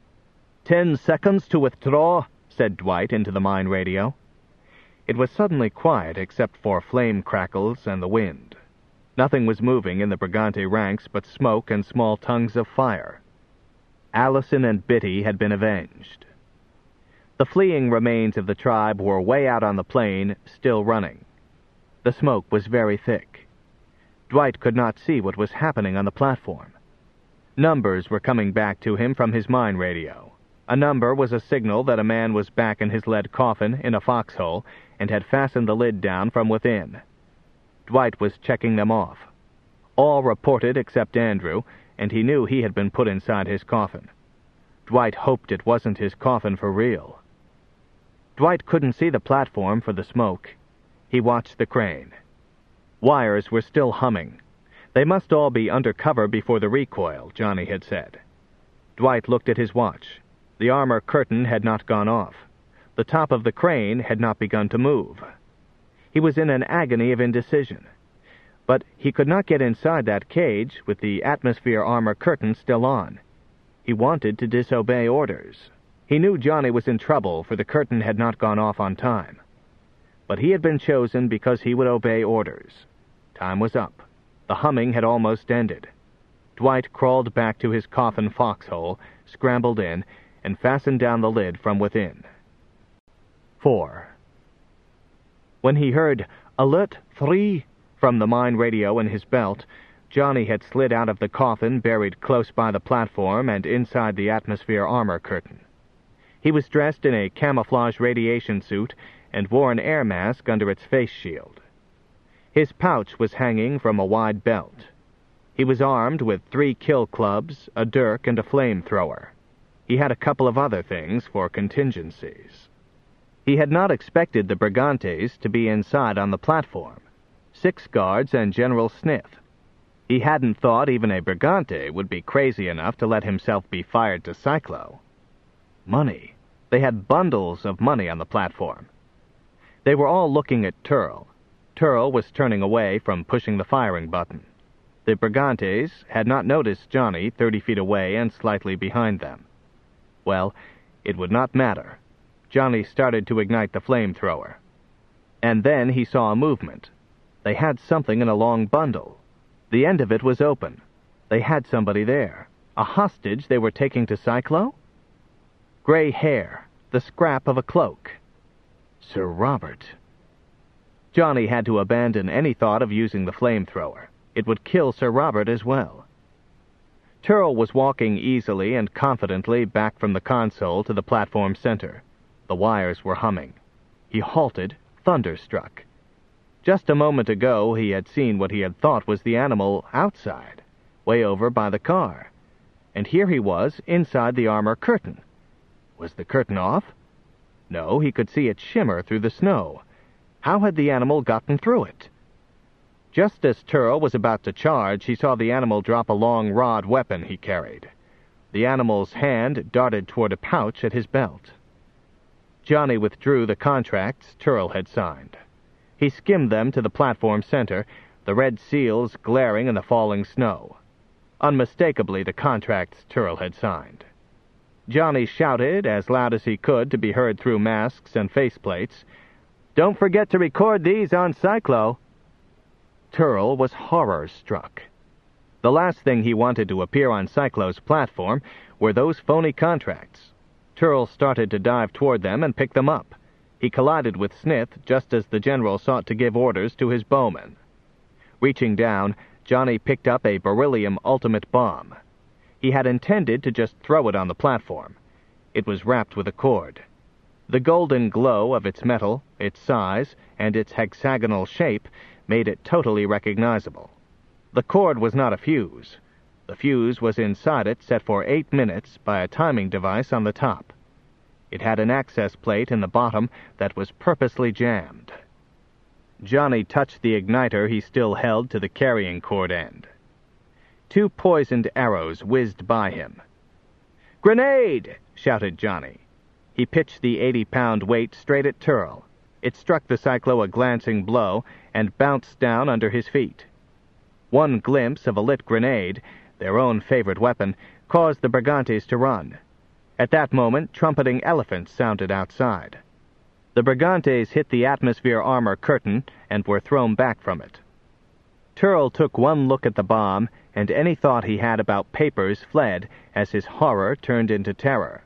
10 seconds to withdraw, said Dwight into the mine radio. It was suddenly quiet except for flame crackles and the wind. Nothing was moving in the Brigante ranks but smoke and small tongues of fire. Allison and Bitty had been avenged. The fleeing remains of the tribe were way out on the plain, still running. The smoke was very thick. Dwight could not see what was happening on the platform. Numbers were coming back to him from his mine radio. A number was a signal that a man was back in his lead coffin in a foxhole and had fastened the lid down from within. Dwight was checking them off. All reported except Andrew, and he knew he had been put inside his coffin. Dwight hoped it wasn't his coffin for real. Dwight couldn't see the platform for the smoke. He watched the crane. Wires were still humming. They must all be under cover before the recoil, Johnny had said. Dwight looked at his watch. The armor curtain had not gone off. The top of the crane had not begun to move. He was in an agony of indecision. But he could not get inside that cage with the atmosphere armor curtain still on. He wanted to disobey orders. He knew Johnny was in trouble, for the curtain had not gone off on time. But he had been chosen because he would obey orders. Time was up. The humming had almost ended. Dwight crawled back to his coffin foxhole, scrambled in, and fastened down the lid from within. 4. When he heard "Alert 3" from the mine radio in his belt, Johnny had slid out of the coffin buried close by the platform and inside the atmosphere armor curtain. He was dressed in a camouflage radiation suit and wore an air mask under its face shield. His pouch was hanging from a wide belt. He was armed with 3 kill clubs, a dirk, and a flamethrower. He had a couple of other things for contingencies. He had not expected the Brigantes to be inside on the platform. 6 guards and General Sniff. He hadn't thought even a Brigante would be crazy enough to let himself be fired to Cyclo. Money. They had bundles of money on the platform. They were all looking at Turl. Turl was turning away from pushing the firing button. The Brigantes had not noticed Johnny 30 feet away and slightly behind them. Well, it would not matter. Johnny started to ignite the flamethrower. And then he saw a movement. They had something in a long bundle. The end of it was open. They had somebody there. A hostage they were taking to Cyclo? Gray hair, the scrap of a cloak. Sir Robert. Johnny had to abandon any thought of using the flamethrower. It would kill Sir Robert as well. Turl was walking easily and confidently back from the console to the platform center. The wires were humming. He halted, thunderstruck. Just a moment ago he had seen what he had thought was the animal outside, way over by the car. And here he was inside the armor curtain. Was the curtain off? No, he could see it shimmer through the snow. How had the animal gotten through it? Just as Turl was about to charge, he saw the animal drop a long rod weapon he carried. The animal's hand darted toward a pouch at his belt. Johnny withdrew the contracts Turl had signed. He skimmed them to the platform center, the red seals glaring in the falling snow. Unmistakably the contracts Turl had signed. Johnny shouted as loud as he could to be heard through masks and faceplates, "Don't forget to record these on Cyclo." Turl was horror-struck. The last thing he wanted to appear on Cyclo's platform were those phony contracts. Turl started to dive toward them and pick them up. He collided with Smith just as the general sought to give orders to his bowmen. Reaching down, Johnny picked up a beryllium ultimate bomb. He had intended to just throw it on the platform. It was wrapped with a cord. The golden glow of its metal, its size, and its hexagonal shape made it totally recognizable. The cord was not a fuse. The fuse was inside it, set for 8 minutes by a timing device on the top. It had an access plate in the bottom that was purposely jammed. Johnny touched the igniter he still held to the carrying cord end. 2 poisoned arrows whizzed by him. "Grenade!" shouted Johnny. He pitched the 80-pound weight straight at Turl. It struck the Cyclo a glancing blow and bounced down under his feet. One glimpse of a lit grenade, their own favorite weapon, caused the Brigantes to run. At that moment, trumpeting elephants sounded outside. The Brigantes hit the atmosphere armor curtain and were thrown back from it. Turl took one look at the bomb, and any thought he had about papers fled as his horror turned into terror.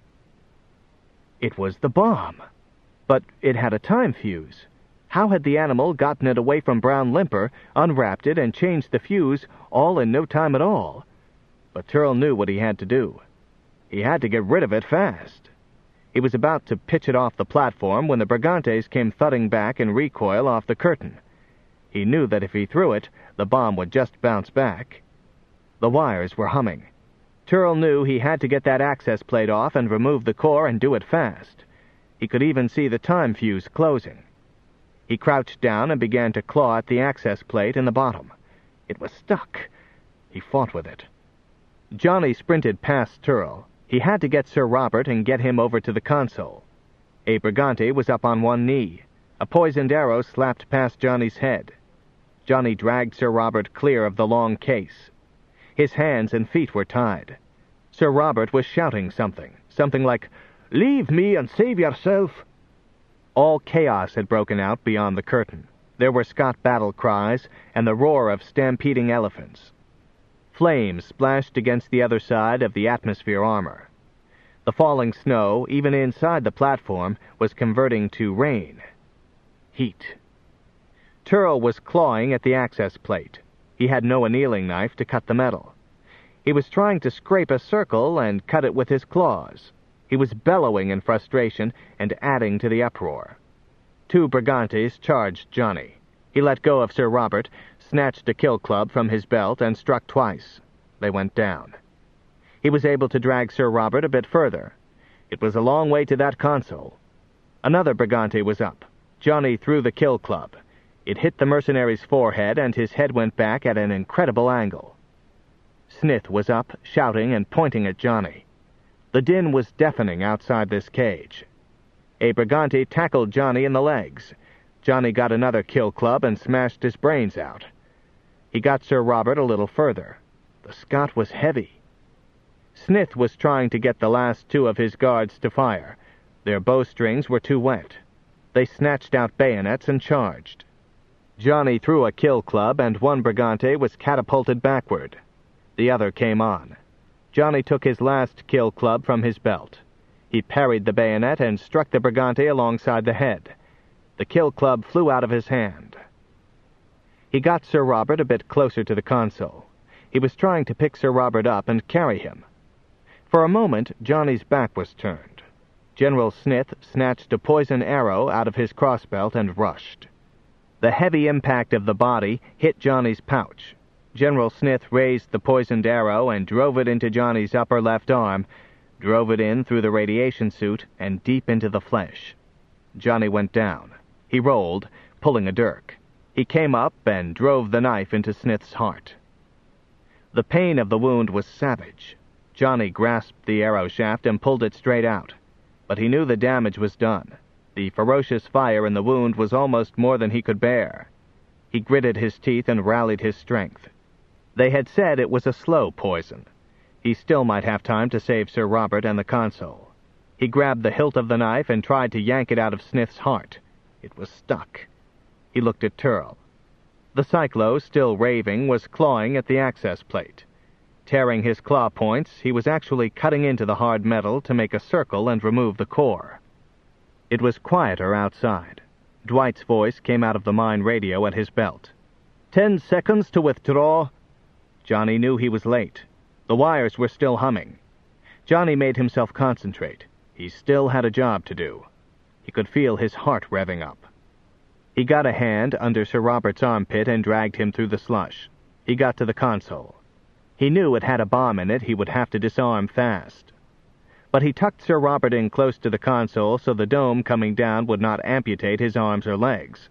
It was the bomb. But it had a time fuse. How had the animal gotten it away from Brown Limper, unwrapped it, and changed the fuse, all in no time at all? But Turl knew what he had to do. He had to get rid of it fast. He was about to pitch it off the platform when the Brigantes came thudding back in recoil off the curtain. He knew that if he threw it, the bomb would just bounce back. The wires were humming. Turl knew he had to get that access plate off and remove the core and do it fast. He could even see the time fuse closing. He crouched down and began to claw at the access plate in the bottom. It was stuck. He fought with it. Johnny sprinted past Turl. He had to get Sir Robert and get him over to the console. A Brigante was up on one knee. A poisoned arrow slapped past Johnny's head. Johnny dragged Sir Robert clear of the long case. His hands and feet were tied. Sir Robert was shouting something like, "Leave me and save yourself." All chaos had broken out beyond the curtain. There were Scott battle cries and the roar of stampeding elephants. Flames splashed against the other side of the atmosphere armor. The falling snow, even inside the platform, was converting to rain. Heat. Turl was clawing at the access plate. He had no annealing knife to cut the metal. He was trying to scrape a circle and cut it with his claws. He was bellowing in frustration and adding to the uproar. 2 Brigantes charged Johnny. He let go of Sir Robert, snatched a kill club from his belt, and struck twice. They went down. He was able to drag Sir Robert a bit further. It was a long way to that console. Another Brigante was up. Johnny threw the kill club. It hit the mercenary's forehead, and his head went back at an incredible angle. Smith was up, shouting and pointing at Johnny. The din was deafening outside this cage. A Brigante tackled Johnny in the legs. Johnny got another kill club and smashed his brains out. He got Sir Robert a little further. The Scot was heavy. Smith was trying to get the last 2 of his guards to fire. Their bowstrings were too wet. They snatched out bayonets and charged. Johnny threw a kill club, and one Brigante was catapulted backward. The other came on. Johnny took his last kill club from his belt. He parried the bayonet and struck the Brigante alongside the head. The kill club flew out of his hand. He got Sir Robert a bit closer to the console. He was trying to pick Sir Robert up and carry him. For a moment, Johnny's back was turned. General Smith snatched a poison arrow out of his crossbelt and rushed. The heavy impact of the body hit Johnny's pouch. General Smith raised the poisoned arrow and drove it into Johnny's upper left arm, drove it in through the radiation suit and deep into the flesh. Johnny went down. He rolled, pulling a dirk. He came up and drove the knife into Smith's heart. The pain of the wound was savage. Johnny grasped the arrow shaft and pulled it straight out. But he knew the damage was done. The ferocious fire in the wound was almost more than he could bear. He gritted his teeth and rallied his strength. They had said it was a slow poison. He still might have time to save Sir Robert and the console. He grabbed the hilt of the knife and tried to yank it out of Smith's heart. It was stuck. He looked at Turl. The Cyclo, still raving, was clawing at the access plate. Tearing his claw points, he was actually cutting into the hard metal to make a circle and remove the core. It was quieter outside. Dwight's voice came out of the mine radio at his belt. 10 seconds to withdraw. Johnny knew he was late. The wires were still humming. Johnny made himself concentrate. He still had a job to do. He could feel his heart revving up. He got a hand under Sir Robert's armpit and dragged him through the slush. He got to the console. He knew it had a bomb in it he would have to disarm fast. But he tucked Sir Robert in close to the console so the dome coming down would not amputate his arms or legs.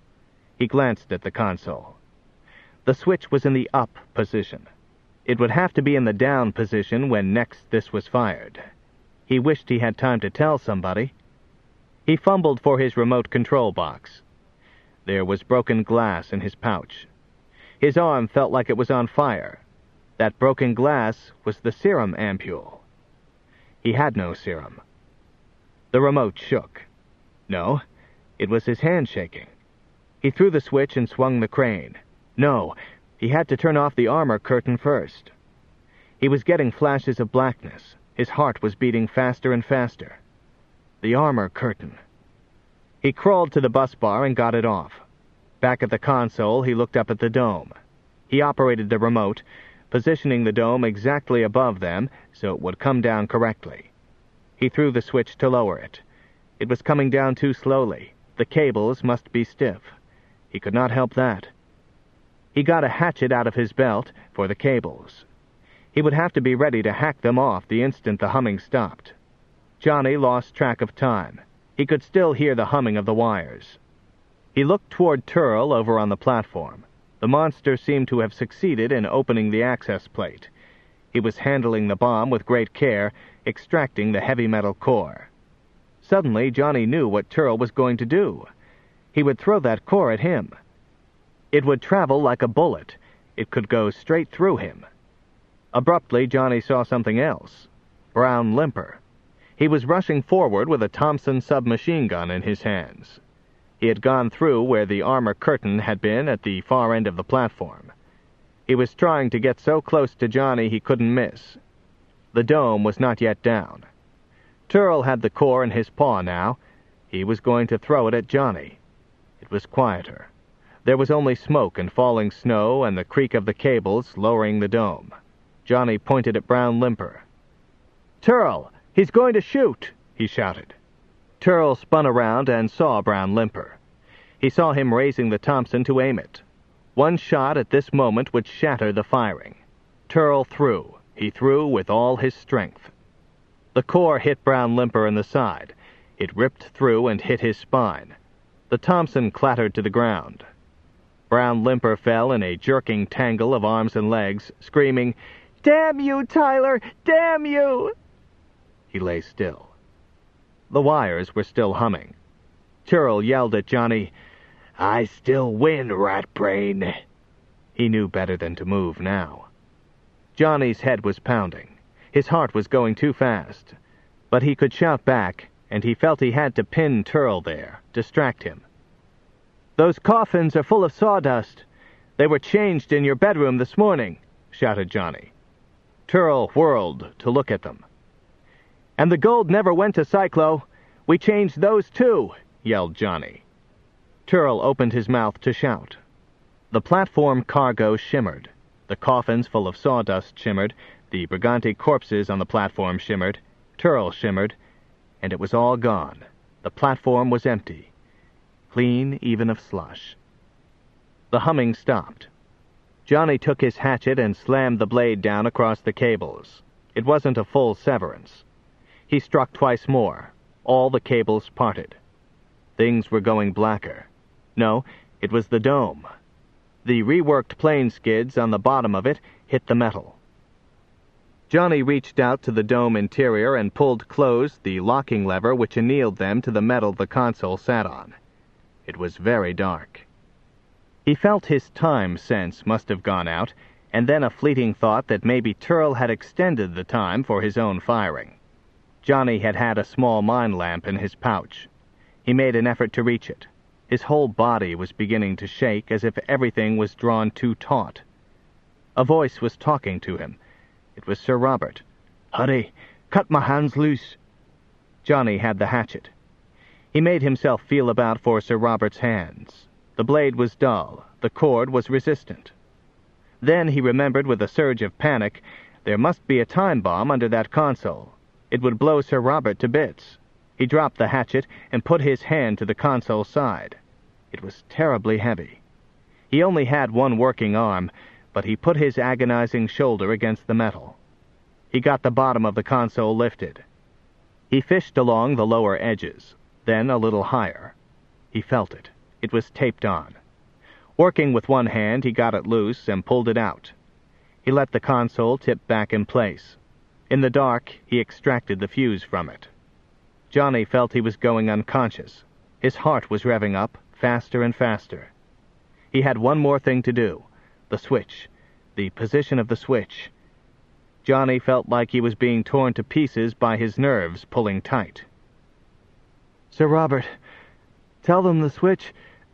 He glanced at the console. The switch was in the up position. It would have to be in the down position when next this was fired. He wished he had time to tell somebody. He fumbled for his remote control box. There was broken glass in his pouch. His arm felt like it was on fire. That broken glass was the serum ampule. He had no serum. The remote shook. No, it was his hand shaking. He threw the switch and swung the crane. No, he had to turn off the armor curtain first. He was getting flashes of blackness. His heart was beating faster and faster. The armor curtain. He crawled to the bus bar and got it off. Back at the console, he looked up at the dome. He operated the remote, positioning the dome exactly above them so it would come down correctly. He threw the switch to lower it. It was coming down too slowly. The cables must be stiff. He could not help that. He got a hatchet out of his belt for the cables. He would have to be ready to hack them off the instant the humming stopped. Johnny lost track of time. He could still hear the humming of the wires. He looked toward Turl over on the platform. The monster seemed to have succeeded in opening the access plate. He was handling the bomb with great care, extracting the heavy metal core. Suddenly, Johnny knew what Turl was going to do. He would throw that core at him. It would travel like a bullet. It could go straight through him. Abruptly, Johnny saw something else. Brown Limper. He was rushing forward with a Thompson submachine gun in his hands. He had gone through where the armor curtain had been at the far end of the platform. He was trying to get so close to Johnny he couldn't miss. The dome was not yet down. Turl had the core in his paw now. He was going to throw it at Johnny. It was quieter. There was only smoke and falling snow and the creak of the cables lowering the dome. Johnny pointed at Brown Limper. "Turl, he's going to shoot!" he shouted. Turl spun around and saw Brown Limper. He saw him raising the Thompson to aim it. One shot at this moment would shatter the firing. Turl threw. He threw with all his strength. The core hit Brown Limper in the side. It ripped through and hit his spine. The Thompson clattered to the ground. Brown Limper fell in a jerking tangle of arms and legs, screaming, "Damn you, Tyler! Damn you!" He lay still. The wires were still humming. Turl yelled at Johnny, "I still win, rat brain." He knew better than to move now. Johnny's head was pounding. His heart was going too fast. But he could shout back, and he felt he had to pin Turl there, distract him. "Those coffins are full of sawdust. They were changed in your bedroom this morning," shouted Johnny. Turl whirled to look at them. "And the gold never went to Cyclo. We changed those too," yelled Johnny. Turl opened his mouth to shout. The platform cargo shimmered. The coffins full of sawdust shimmered. The Briganti corpses on the platform shimmered. Turl shimmered. And it was all gone. The platform was empty. Clean even of slush. The humming stopped. Johnny took his hatchet and slammed the blade down across the cables. It wasn't a full severance. He struck twice more. All the cables parted. Things were going blacker. No, It was the dome. The reworked plane skids on the bottom of it hit the metal. Johnny reached out to the dome interior and pulled closed the locking lever which annealed them to the metal the console sat on. It was very dark. He felt his time sense must have gone out, and then a fleeting thought that maybe Turl had extended the time for his own firing. Johnny had had a small mine lamp in his pouch. He made an effort to reach it. His whole body was beginning to shake as if everything was drawn too taut. A voice was talking to him. It was Sir Robert. "Hurry! Cut my hands loose!" Johnny had the hatchet. He made himself feel about for Sir Robert's hands. The blade was dull. The cord was resistant. Then he remembered with a surge of panic, there must be a time bomb under that console. It would blow Sir Robert to bits. He dropped the hatchet and put his hand to the console side. It was terribly heavy. He only had one working arm, but he put his agonizing shoulder against the metal. He got the bottom of the console lifted. He fished along the lower edges, then a little higher. He felt it. It was taped on. Working with one hand, he got it loose and pulled it out. He let the console tip back in place. In the dark, he extracted the fuse from it. Johnny felt he was going unconscious. His heart was revving up, faster and faster. He had one more thing to do. The switch. The position of the switch. Johnny felt like he was being torn to pieces by his nerves pulling tight. "Sir Robert, tell them the switch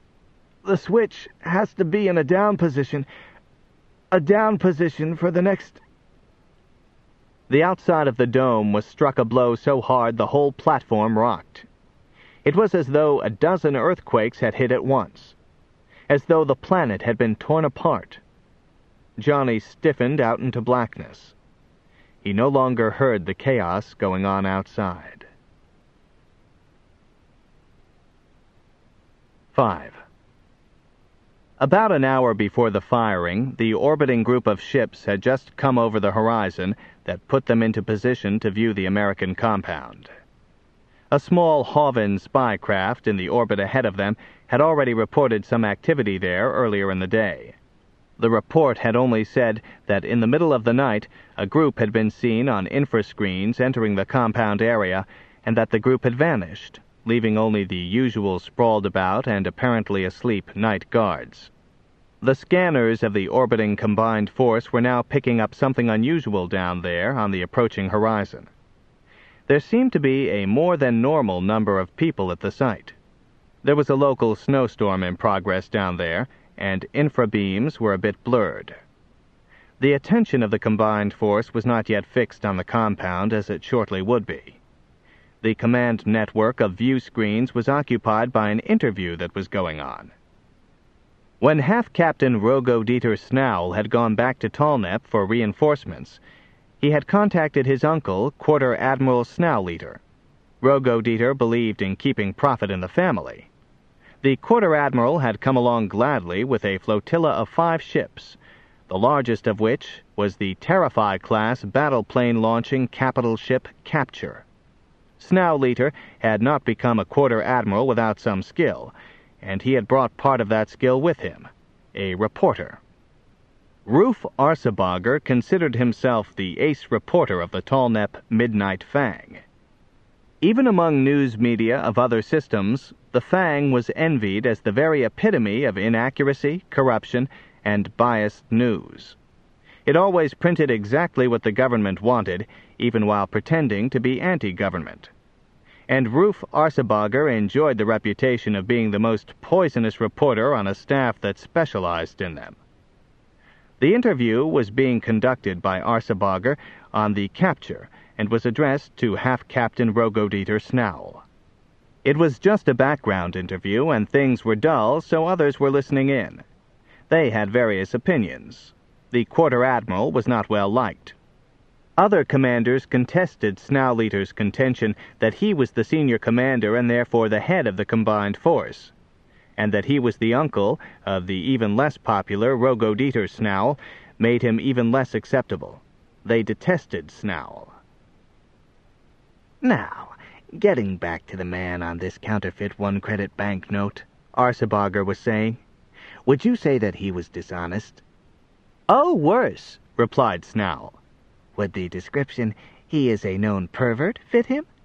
has to be in a down position. A down position for the next..." The outside of the dome was struck a blow so hard the whole platform rocked. It was as though a dozen earthquakes had hit at once, as though the planet had been torn apart. Johnny stiffened out into blackness. He no longer heard the chaos going on outside. 5. About an hour before the firing, the orbiting group of ships had just come over the horizon that put them into position to view the American compound. A small Hovind spy craft in the orbit ahead of them had already reported some activity there earlier in the day. The report had only said that in the middle of the night a group had been seen on infrascreens entering the compound area, and that the group had vanished, leaving only the usual sprawled about and apparently asleep night guards. The scanners of the orbiting combined force were now picking up something unusual down there on the approaching horizon. There seemed to be a more than normal number of people at the site. There was a local snowstorm in progress down there, and infrabeams were a bit blurred. The attention of the combined force was not yet fixed on the compound as it shortly would be. The command network of view screens was occupied by an interview that was going on. When Half-Captain Rogo-Dieter Snaul had gone back to Tallnepp for reinforcements, he had contacted his uncle, Quarter Admiral Snauleiter. Rogo-Dieter believed in keeping profit in the family. The Quarter Admiral had come along gladly with a flotilla of 5 ships, the largest of which was the Terrify-class battle-plane-launching capital ship Capture. Snauleiter had not become a Quarter Admiral without some skill, and he had brought part of that skill with him, a reporter. Ruf Arsabager considered himself the ace reporter of the Tallnepp Midnight Fang. Even among news media of other systems, the Fang was envied as the very epitome of inaccuracy, corruption, and biased news. It always printed exactly what the government wanted, even while pretending to be anti-government. And Ruf Arsabager enjoyed the reputation of being the most poisonous reporter on a staff that specialized in them. The interview was being conducted by Arsabager on the Capture and was addressed to Half-Captain Rogo-Dieter Snaul. It was just a background interview, and things were dull, so others were listening in. They had various opinions. The Quarter Admiral was not well liked. Other commanders contested Snauleiter's contention that he was the senior commander and therefore the head of the combined force, and that he was the uncle of the even less popular Rogo-Dieter Snaul made him even less acceptable. They detested Snaul. "Now, getting back to the man on this counterfeit one-credit banknote," Arsabager was saying, Would you say that he was dishonest?" "Oh, worse," replied Snowl. "Would the description, 'he is a known pervert,' fit him?"